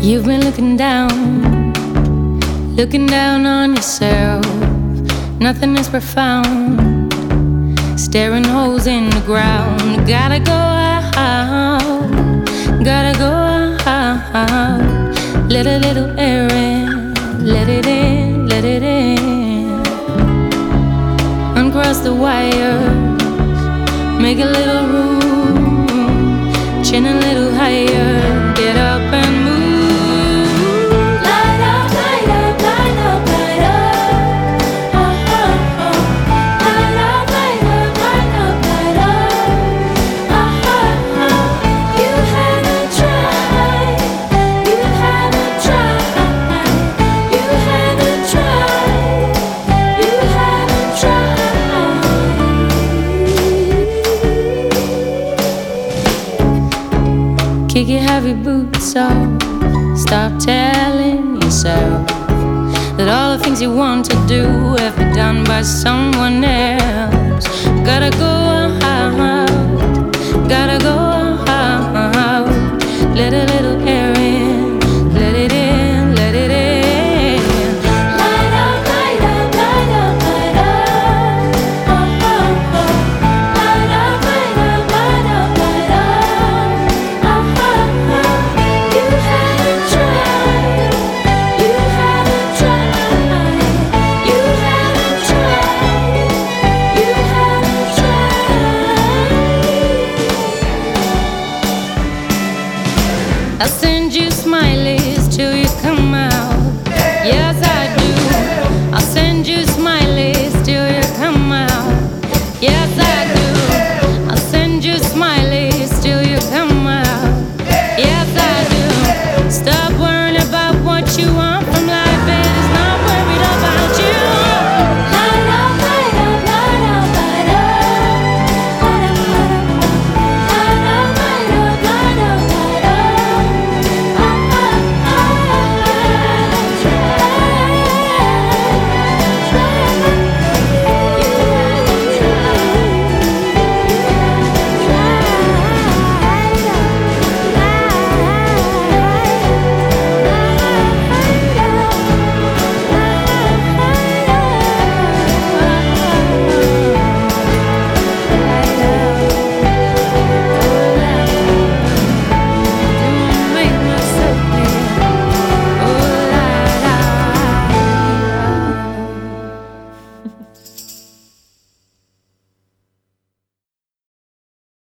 You've been looking down on yourself. Nothing is profound, staring holes in the ground. Gotta go out, gotta go out. Let a little air in, let it in, let it in. Uncross the wires, make a little room, chin a little higher, get up and move. Kick your heavy boots off. Stop telling yourself that all the things you want to do have been done by someone else. Gotta go